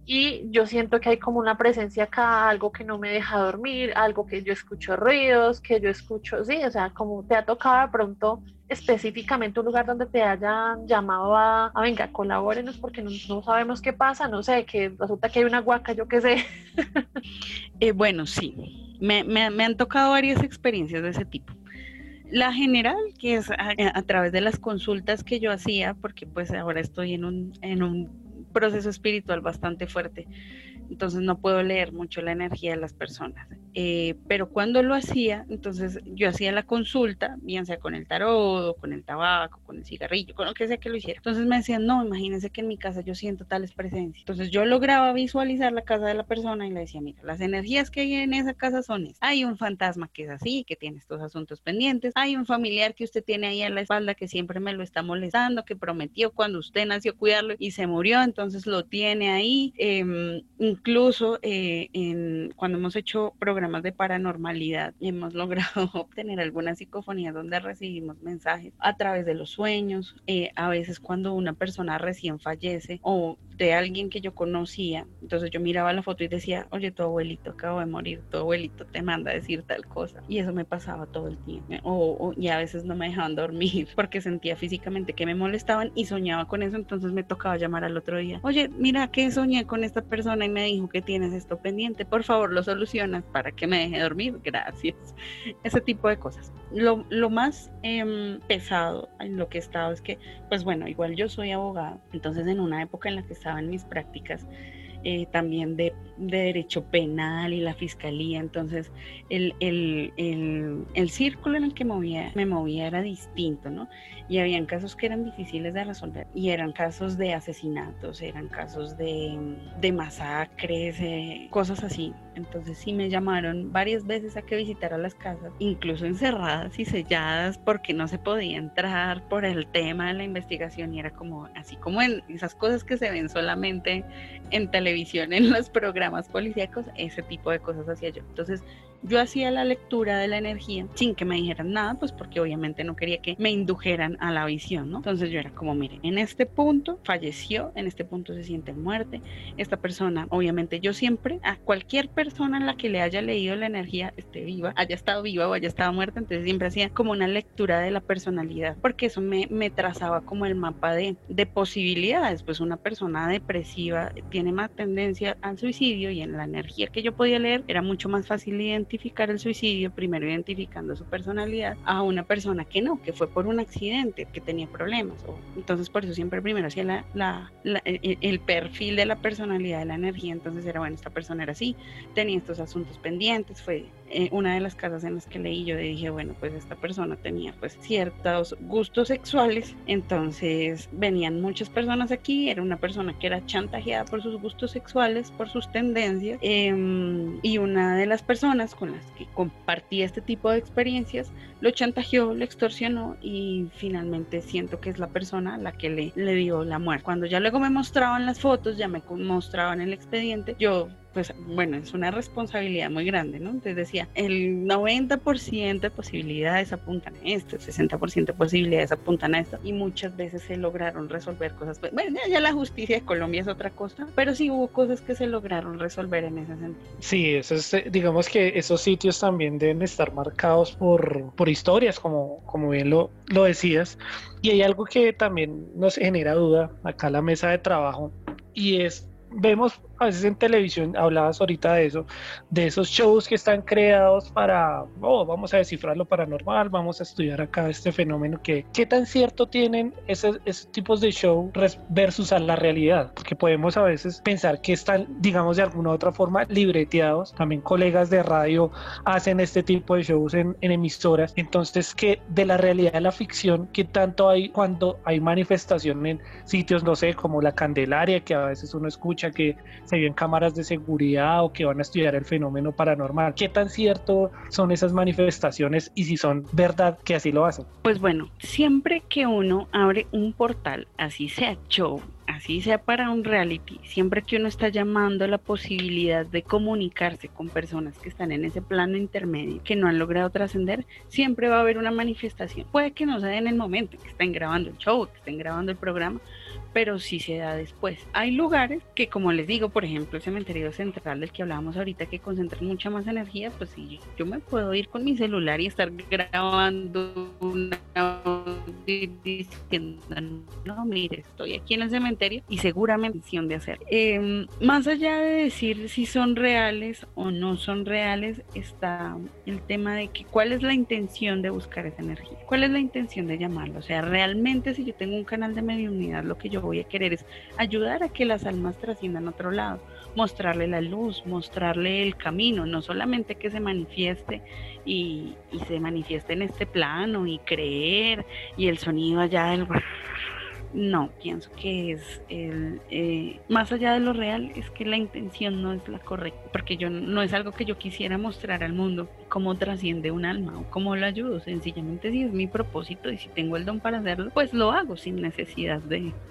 y yo siento que hay como una presencia acá, algo que no me deja dormir, algo que yo escucho ruidos, que yo escucho, sí, o sea, como te ha tocado de pronto específicamente un lugar donde te hayan llamado a venga, colabórenos porque no sabemos qué pasa, no sé, que resulta que hay una huaca, yo qué sé. Bueno, sí, me han tocado varias experiencias de ese tipo. La general, que es a través de las consultas que yo hacía, porque pues ahora estoy en un proceso espiritual bastante fuerte, entonces no puedo leer mucho la energía de las personas, pero cuando lo hacía, entonces yo hacía la consulta, bien sea con el tarot, con el tabaco, con el cigarrillo, con lo que sea que lo hiciera. Entonces me decían, no, imagínense que en mi casa yo siento tales presencias. Entonces yo lograba visualizar la casa de la persona y le decía, mira, las energías que hay en esa casa son estas. Hay un fantasma que es así, que tiene estos asuntos pendientes, hay un familiar que usted tiene ahí a la espalda que siempre me lo está molestando, que prometió cuando usted nació cuidarlo y se murió, entonces lo tiene ahí. Incluso cuando hemos hecho programas de paranormalidad, hemos logrado obtener algunas psicofonías donde recibimos mensajes a través de los sueños, a veces cuando una persona recién fallece o de alguien que yo conocía, entonces yo miraba la foto y decía, oye, tu abuelito acaba de morir, tu abuelito te manda a decir tal cosa, y eso me pasaba todo el tiempo, y a veces no me dejaban dormir porque sentía físicamente que me molestaban y soñaba con eso, entonces me tocaba llamar al otro día, oye, mira que soñé con esta persona y me dijo que tienes esto pendiente, por favor lo solucionas para que me deje dormir, gracias. Ese tipo de cosas. Lo más pesado en lo que he estado es que, pues bueno, igual yo soy abogada, entonces en una época en la que estaba en mis prácticas también de derecho penal y la fiscalía, entonces el círculo en el que me movía era distinto, ¿no? Y habían casos que eran difíciles de resolver y eran casos de asesinatos, eran casos de masacres, cosas así. Entonces sí me llamaron varias veces a que visitara las casas, incluso encerradas y selladas porque no se podía entrar por el tema de la investigación y era como, así como en esas cosas que se ven solamente en televisión, en los programas policíacos, ese tipo de cosas hacía yo. Entonces yo hacía la lectura de la energía sin que me dijeran nada, pues porque obviamente no quería que me indujeran a la visión, ¿no? Entonces yo era como, mire, en este punto falleció, en este punto se siente muerte, esta persona, obviamente yo siempre, a cualquier persona en la que le haya leído la energía, esté viva, haya estado viva o haya estado muerta, entonces siempre hacía como una lectura de la personalidad, porque eso me trazaba como el mapa de posibilidades, pues una persona depresiva tiene más tendencia al suicidio y en la energía que yo podía leer era mucho más fácil identificar el suicidio, primero identificando su personalidad, a una persona que no, que fue por un accidente, que tenía problemas, entonces por eso siempre primero hacía el perfil de la personalidad de la energía, entonces era bueno, esta persona era así, tenía estos asuntos pendientes, fue una de las casas en las que leí, yo dije, bueno, pues esta persona tenía pues ciertos gustos sexuales, entonces venían muchas personas aquí, era una persona que era chantajeada por sus gustos sexuales, por sus tendencias, y una de las personas con las que compartí este tipo de experiencias lo chantajeó, lo extorsionó y finalmente siento que es la persona a la que le dio la muerte. Cuando ya luego me mostraban las fotos, ya me mostraban el expediente, yo pues bueno, es una responsabilidad muy grande, ¿no? Entonces decía, el 90% de posibilidades apuntan a esto, el 60% de posibilidades apuntan a esto, y muchas veces se lograron resolver cosas, pues, bueno, ya la justicia de Colombia es otra cosa, pero sí hubo cosas que se lograron resolver en ese sentido. Sí, eso es, digamos que esos sitios también deben estar marcados por historias, como bien lo decías, y hay algo que también nos genera duda acá en la mesa de trabajo, y es, vemos a veces en televisión, hablabas ahorita de eso, de esos shows que están creados para, vamos a descifrar lo paranormal, vamos a estudiar acá este fenómeno, ¿qué tan cierto tienen esos tipos de show versus a la realidad? Porque podemos a veces pensar que están, digamos, de alguna u otra forma libreteados, también colegas de radio hacen este tipo de shows en emisoras, entonces, que de la realidad de la ficción, ¿qué tanto hay cuando hay manifestación en sitios, no sé, como la Candelaria, que a veces uno escucha que se ven cámaras de seguridad o que van a estudiar el fenómeno paranormal? ¿Qué tan cierto son esas manifestaciones y si son verdad que así lo hacen? Pues bueno, siempre que uno abre un portal, así sea show, así sea para un reality, siempre que uno está llamando a la posibilidad de comunicarse con personas que están en ese plano intermedio, que no han logrado trascender, siempre va a haber una manifestación. Puede que no sea en el momento que estén grabando el show, que estén grabando el programa, pero sí se da después. Hay lugares que, como les digo, por ejemplo, el cementerio central del que hablábamos ahorita, que concentra mucha más energía, pues sí, yo me puedo ir con mi celular y estar grabando una diciendo, no, mire, estoy aquí en el cementerio y seguramente intención de hacer. Más allá de decir si son reales o no son reales, está el tema de que cuál es la intención de buscar esa energía, cuál es la intención de llamarlo. O sea, realmente si yo tengo un canal de mediunidad, lo que yo voy a querer es ayudar a que las almas trasciendan a otro lado, mostrarle la luz, mostrarle el camino, no solamente que se manifieste y se manifieste en este plano y creer y el sonido allá del... No, pienso que es más allá de lo real, es que la intención no es la correcta, porque no es algo que yo quisiera mostrar al mundo, cómo trasciende un alma o cómo lo ayudo. Sencillamente, si es mi propósito y si tengo el don para hacerlo, pues lo hago sin necesidad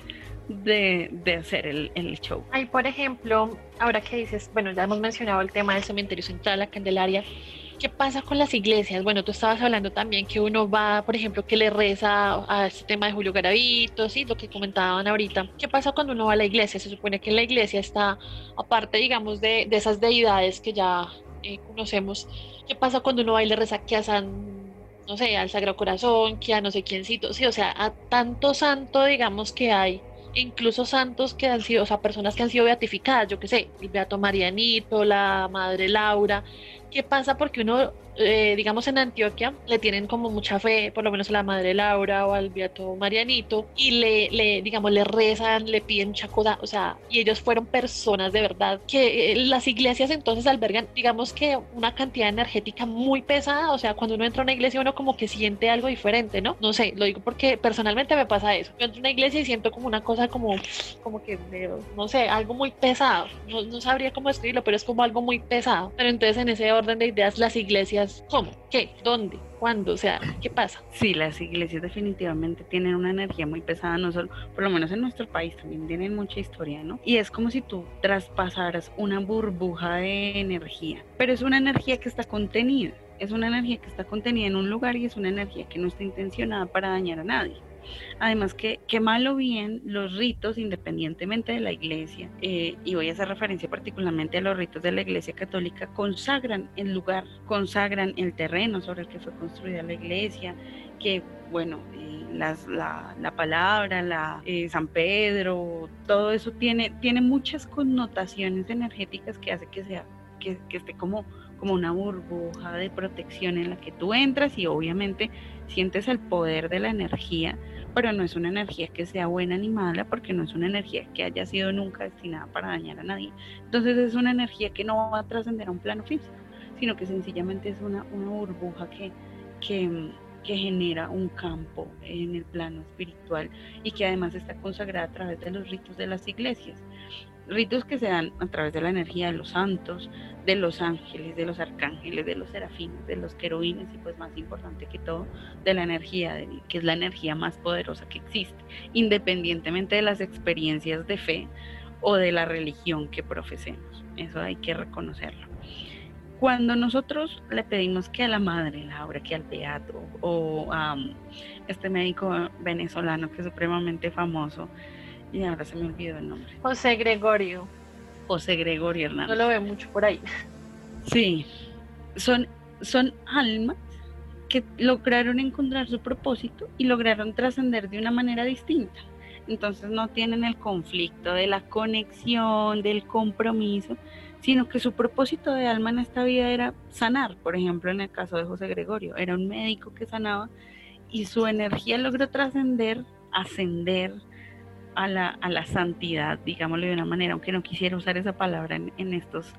de hacer el show. Ay, por ejemplo, ahora que dices, bueno, ya hemos mencionado el tema del cementerio central, la Candelaria. ¿Qué pasa con las iglesias? Bueno, tú estabas hablando también que uno va, por ejemplo, que le reza a este tema de Julio Garavito, ¿sí? Lo que comentaban ahorita. ¿Qué pasa cuando uno va a la iglesia? Se supone que en la iglesia está, aparte, digamos, de esas deidades que ya conocemos. ¿Qué pasa cuando uno va y le reza que a no sé, al Sagrado Corazón, que a no sé quiéncito? Sí, o sea, a tanto santo, digamos, que hay. Incluso santos que han sido, o sea, personas que han sido beatificadas, yo qué sé, el Beato Marianito, la Madre Laura. ¿Qué pasa? Porque uno, digamos en Antioquia, le tienen como mucha fe, por lo menos a la Madre Laura o al Beato Marianito, y digamos, le rezan, le piden mucha cosa, o sea, y ellos fueron personas de verdad, que las iglesias entonces albergan, digamos que una cantidad energética muy pesada, o sea, cuando uno entra a una iglesia uno como que siente algo diferente, ¿no? No sé, lo digo porque personalmente me pasa eso. Yo entro a una iglesia y siento como una cosa como que, no sé, algo muy pesado, no sabría cómo escribirlo, pero es como algo muy pesado. Pero entonces en ese orden de ideas, las iglesias, ¿cómo? ¿Qué? ¿Dónde? ¿Cuándo? O sea, ¿qué pasa? Sí, las iglesias definitivamente tienen una energía muy pesada, no solo, por lo menos en nuestro país también tienen mucha historia, ¿no? Y es como si tú traspasaras una burbuja de energía, pero es una energía que está contenida, es una energía que está contenida en un lugar y es una energía que no está intencionada para dañar a nadie. Además que mal o bien los ritos, independientemente de la iglesia, y voy a hacer referencia particularmente a los ritos de la iglesia católica, consagran el lugar, consagran el terreno sobre el que fue construida la iglesia, que bueno, la palabra, San Pedro, todo eso tiene muchas connotaciones energéticas que hace que esté como una burbuja de protección en la que tú entras y obviamente sientes el poder de la energía, pero no es una energía que sea buena ni mala, porque no es una energía que haya sido nunca destinada para dañar a nadie. Entonces es una energía que no va a trascender a un plano físico, sino que sencillamente es una burbuja que genera un campo en el plano espiritual y que además está consagrada a través de los ritos de las iglesias. Ritos que se dan a través de la energía de los santos, de los ángeles, de los arcángeles, de los serafines, de los querubines y pues más importante que todo, de la energía, que es la energía más poderosa que existe, independientemente de las experiencias de fe o de la religión que profesemos. Eso hay que reconocerlo. Cuando nosotros le pedimos que a la Madre Laura, que al Beato o a este médico venezolano que es supremamente famoso, y ahora se me olvidó el nombre. José Gregorio Hernández. No lo veo mucho por ahí. Sí, son almas que lograron encontrar su propósito y lograron trascender de una manera distinta. Entonces no tienen el conflicto de la conexión, del compromiso, sino que su propósito de alma en esta vida era sanar. Por ejemplo, en el caso de José Gregorio, era un médico que sanaba y su energía logró trascender, ascender a la santidad, digámoslo de una manera, aunque no quisiera usar esa palabra en estos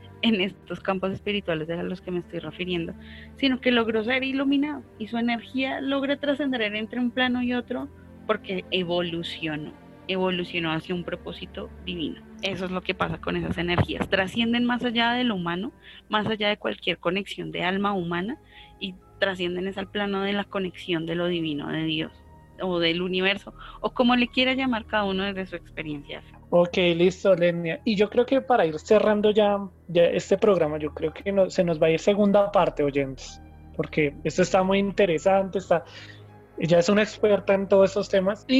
campos espirituales a los que me estoy refiriendo, sino que logró ser iluminado y su energía logra trascender entre un plano y otro porque evolucionó hacia un propósito divino. Eso es lo que pasa con esas energías, trascienden más allá de lo humano, más allá de cualquier conexión de alma humana y trascienden al plano de la conexión de lo divino, de Dios o del universo, o como le quiera llamar cada uno desde su experiencia. Ok, listo, Lenia. Y yo creo que para ir cerrando ya este programa, yo creo que se nos va a ir segunda parte, oyentes, porque esto está muy interesante, ella es una experta en todos estos temas y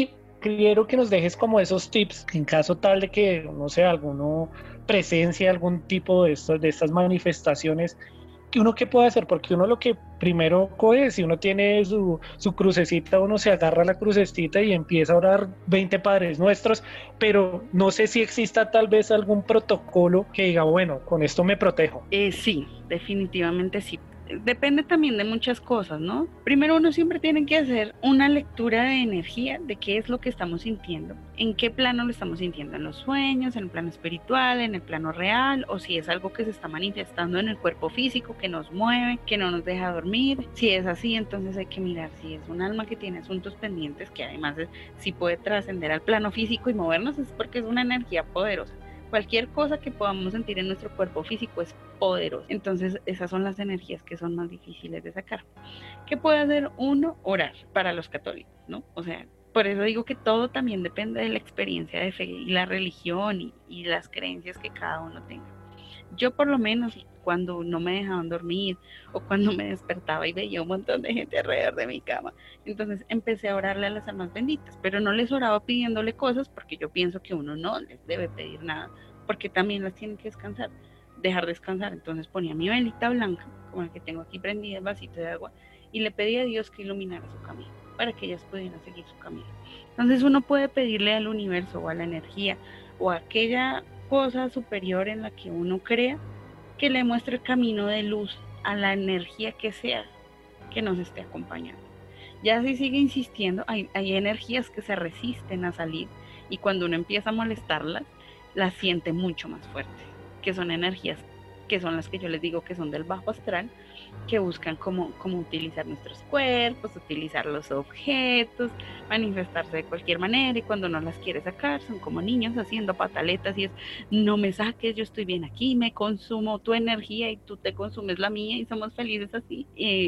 quiero que nos dejes como esos tips en caso tal de que, no sé, alguno presencia algún tipo de estas manifestaciones, que uno qué puede hacer, porque uno lo que primero coge, si uno tiene su crucecita, uno se agarra a la crucecita y empieza a orar 20 Padres Nuestros, pero no sé si exista tal vez algún protocolo que diga, bueno, con esto me protejo. Sí, definitivamente sí. Depende también de muchas cosas, ¿no? Primero uno siempre tiene que hacer una lectura de energía, de qué es lo que estamos sintiendo, en qué plano lo estamos sintiendo, en los sueños, en el plano espiritual, en el plano real, o si es algo que se está manifestando en el cuerpo físico, que nos mueve, que no nos deja dormir. Si es así, entonces hay que mirar si es un alma que tiene asuntos pendientes, que además si puede trascender al plano físico y movernos, es porque es una energía poderosa. Cualquier cosa que podamos sentir en nuestro cuerpo físico es poderoso. Entonces esas son las energías que son más difíciles de sacar. ¿Qué puede hacer uno? Orar para los católicos, ¿no? O sea, por eso digo que todo también depende de la experiencia de fe y la religión y las creencias que cada uno tenga. Yo por lo menos cuando no me dejaban dormir o cuando me despertaba y veía un montón de gente alrededor de mi cama, entonces empecé a orarle a las almas benditas, pero no les oraba pidiéndole cosas porque yo pienso que uno no les debe pedir nada, porque también las tienen que dejar descansar. Entonces ponía mi velita blanca, como la que tengo aquí prendida, el vasito de agua, y le pedía a Dios que iluminara su camino, para que ellas pudieran seguir su camino. Entonces uno puede pedirle al universo o a la energía o a aquella cosa superior en la que uno crea, que le muestre el camino de luz a la energía que sea que nos esté acompañando. Ya si sigue insistiendo, hay energías que se resisten a salir, y cuando uno empieza a molestarlas, las siente mucho más fuerte, que son energías que son las que yo les digo que son del bajo astral, que buscan como utilizar nuestros cuerpos, utilizar los objetos, manifestarse de cualquier manera, y cuando no las quiere sacar son como niños haciendo pataletas y es, no me saques, yo estoy bien aquí, me consumo tu energía y tú te consumes la mía y somos felices así.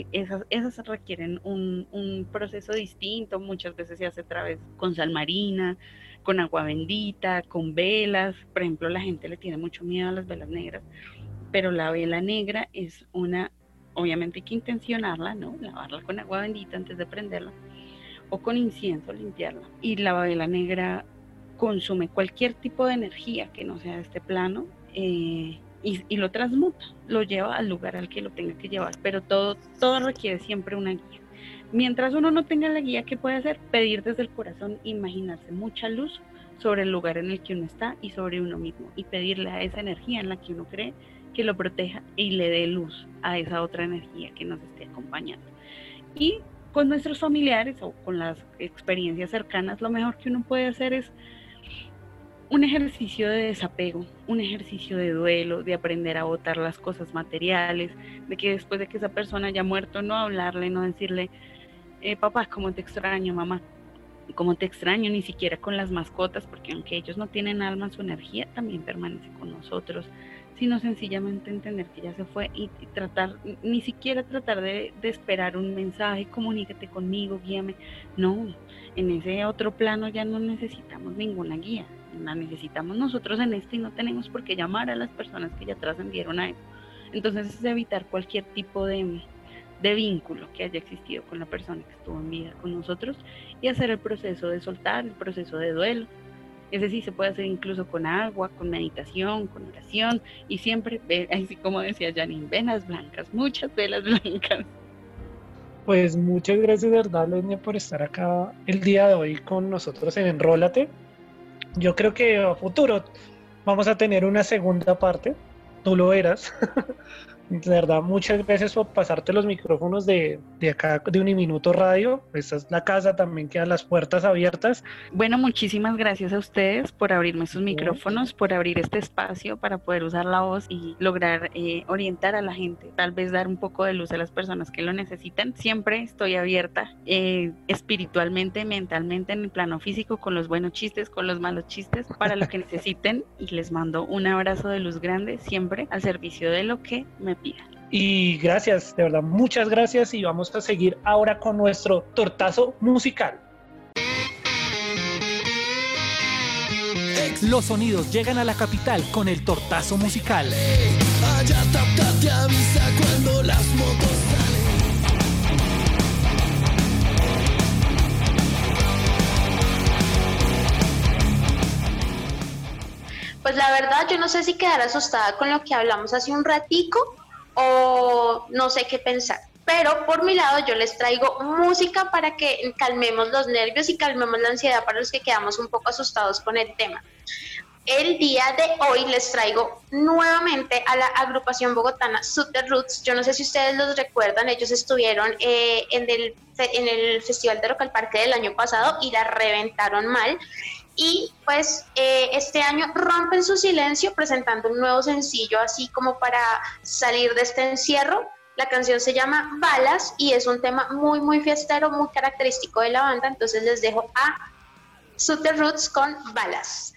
Esas requieren un proceso distinto, muchas veces se hace a través con sal marina, con agua bendita, con velas. Por ejemplo, la gente le tiene mucho miedo a las velas negras, pero la vela negra es obviamente hay que intencionarla, ¿no? Lavarla con agua bendita antes de prenderla, o con incienso limpiarla. Y la vela negra consume cualquier tipo de energía que no sea de este plano, y lo transmuta, lo lleva al lugar al que lo tenga que llevar, pero todo requiere siempre una guía. Mientras uno no tenga la guía, ¿qué puede hacer? Pedir desde el corazón, imaginarse mucha luz sobre el lugar en el que uno está y sobre uno mismo, y pedirle a esa energía en la que uno cree que lo proteja y le dé luz a esa otra energía que nos esté acompañando. Y con nuestros familiares o con las experiencias cercanas, lo mejor que uno puede hacer es un ejercicio de desapego, un ejercicio de duelo, de aprender a botar las cosas materiales, de que después de que esa persona haya muerto, no hablarle, no decirle, papá, cómo te extraño, mamá, cómo te extraño, ni siquiera con las mascotas, porque aunque ellos no tienen alma, su energía también permanece con nosotros, sino sencillamente entender que ya se fue y ni siquiera tratar de esperar un mensaje, comunícate conmigo, guíame. No, en ese otro plano ya no necesitamos ninguna guía, la necesitamos nosotros en este, y no tenemos por qué llamar a las personas que ya trascendieron a eso. Entonces es evitar cualquier tipo de vínculo que haya existido con la persona que estuvo en vida con nosotros, y hacer el proceso de soltar, el proceso de duelo. Ese sí se puede hacer incluso con agua, con meditación, con oración, y siempre, así como decía Janine, velas blancas, muchas velas blancas. Pues muchas gracias, de verdad, Lenia, por estar acá el día de hoy con nosotros en Enrólate. Yo creo que a futuro vamos a tener una segunda parte, tú lo verás. De verdad, muchas gracias por pasarte los micrófonos de acá, de Uniminuto Radio. Esta es la casa, también quedan las puertas abiertas. Bueno, muchísimas gracias a ustedes por abrirme sus micrófonos, por abrir este espacio para poder usar la voz y lograr orientar a la gente, tal vez dar un poco de luz a las personas que lo necesitan. Siempre estoy abierta, espiritualmente, mentalmente, en el plano físico, con los buenos chistes, con los malos chistes, para lo que necesiten, y les mando un abrazo de luz grande, siempre al servicio de lo que me pidan. Y gracias, de verdad, muchas gracias, y vamos a seguir ahora con nuestro tortazo musical. Los sonidos llegan a la capital con el tortazo musical. Allá Tapta te avisa cuando las motos salen. Pues la verdad, yo no sé si quedar asustada con lo que hablamos hace un ratico o no sé qué pensar. Pero por mi lado yo les traigo música para que calmemos los nervios y calmemos la ansiedad para los que quedamos un poco asustados con el tema. El día de hoy les traigo nuevamente a la agrupación bogotana Sutter Roots. Yo no sé si ustedes los recuerdan, ellos estuvieron en el Festival de Rock al Parque del año pasado y la reventaron mal. Y pues este año rompen su silencio presentando un nuevo sencillo así como para salir de este encierro. La canción se llama Balas y es un tema muy muy fiestero, muy característico de la banda. Entonces les dejo a Sutter Roots con Balas.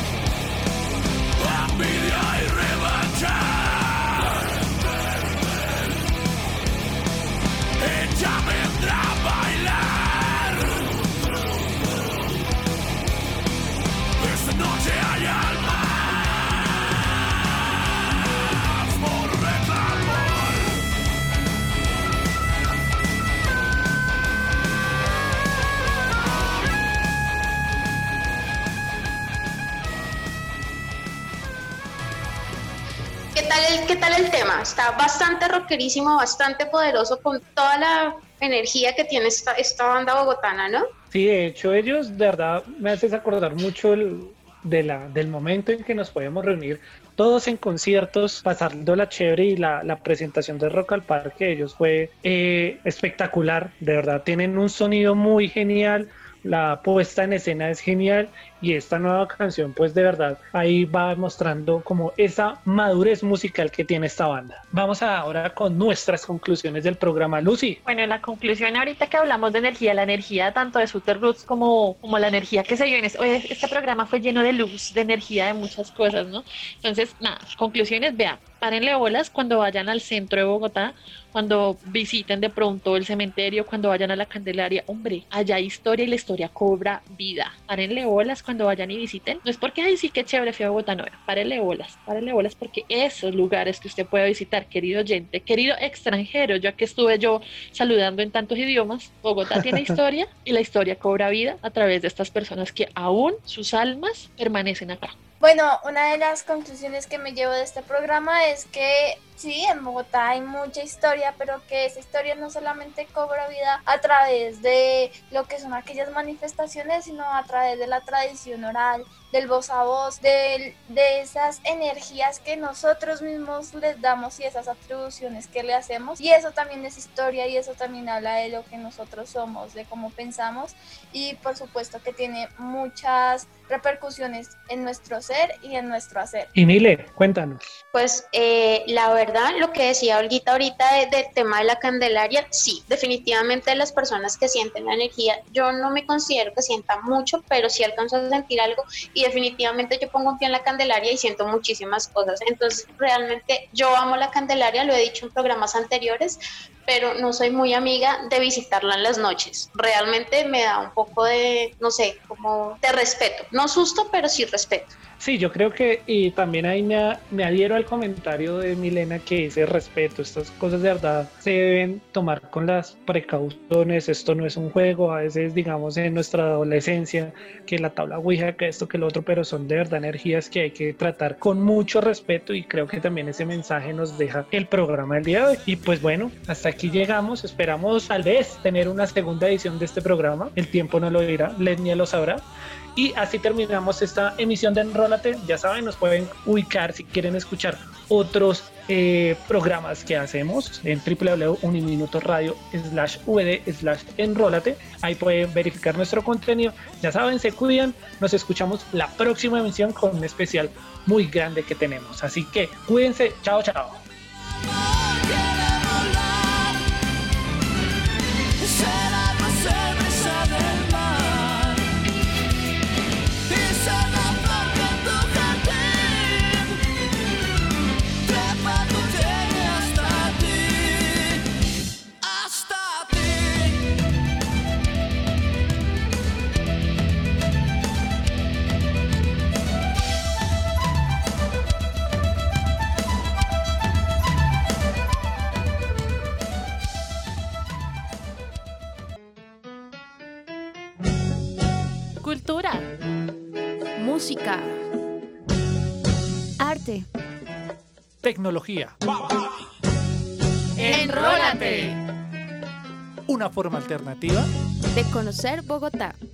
¿Qué tal el tema? Está bastante rockerísimo, bastante poderoso, con toda la energía que tiene esta banda bogotana, ¿no? Sí, de hecho ellos de verdad me haces acordar mucho del momento en que nos podemos reunir todos en conciertos, pasando la chévere, y la presentación de Rock al Parque de ellos fue espectacular, de verdad tienen un sonido muy genial, la puesta en escena es genial y esta nueva canción pues de verdad ahí va mostrando como esa madurez musical que tiene esta banda. Vamos ahora con nuestras conclusiones del programa, Lucy. Bueno, la conclusión ahorita que hablamos de energía, la energía tanto de Sutter Roots como la energía que se vio en este programa fue lleno de luz, de energía, de muchas cosas, ¿no? Entonces, nada, conclusiones, vean, párenle bolas cuando vayan al centro de Bogotá, cuando visiten de pronto el cementerio, cuando vayan a la Candelaria, hombre, allá hay historia y la historia cobra vida. Párenle bolas cuando vayan y visiten. No es porque, ay, sí, qué chévere, fui a Bogotá, no, párenle bolas porque esos lugares que usted puede visitar, querido oyente, querido extranjero, ya que estuve yo saludando en tantos idiomas, Bogotá tiene historia y la historia cobra vida a través de estas personas que aún sus almas permanecen acá. Bueno, una de las conclusiones que me llevo de este programa es que sí, en Bogotá hay mucha historia, pero que esa historia no solamente cobra vida a través de lo que son aquellas manifestaciones, sino a través de la tradición oral, del voz a voz, de esas energías que nosotros mismos les damos y esas atribuciones que le hacemos. Y eso también es historia y eso también habla de lo que nosotros somos, de cómo pensamos, y por supuesto que tiene muchas repercusiones en nuestro ser y en nuestro hacer. Y Mile, cuéntanos. Pues la verdad, lo que decía Olguita ahorita del tema de la Candelaria, sí, definitivamente las personas que sienten la energía, yo no me considero que sienta mucho, pero sí alcanzo a sentir algo y definitivamente yo pongo un pie en la Candelaria y siento muchísimas cosas. Entonces realmente yo amo la Candelaria, lo he dicho en programas anteriores, pero no soy muy amiga de visitarla en las noches. Realmente me da un poco de, no sé, como de respeto, no susto, pero sí respeto. Sí, yo creo que, y también ahí me adhiero al comentario de Milena que dice respeto, estas cosas de verdad se deben tomar con las precauciones, esto no es un juego, a veces digamos en nuestra adolescencia, que la tabla ouija, que esto, que lo otro, pero son de verdad energías que hay que tratar con mucho respeto y creo que también ese mensaje nos deja el programa del día de hoy. Y pues bueno, hasta aquí llegamos, esperamos tal vez tener una segunda edición de este programa, el tiempo no lo dirá, Lesnia lo sabrá. Y así terminamos esta emisión de Enrólate. Ya saben, nos pueden ubicar si quieren escuchar otros programas que hacemos en www.uniminutoradio.vd/enrólate. Ahí pueden verificar nuestro contenido. Ya saben, se cuidan. Nos escuchamos la próxima emisión con un especial muy grande que tenemos. Así que cuídense. Chao, chao. Cultura, música, arte. Tecnología. Enrólate. Una forma alternativa De conocer Bogotá.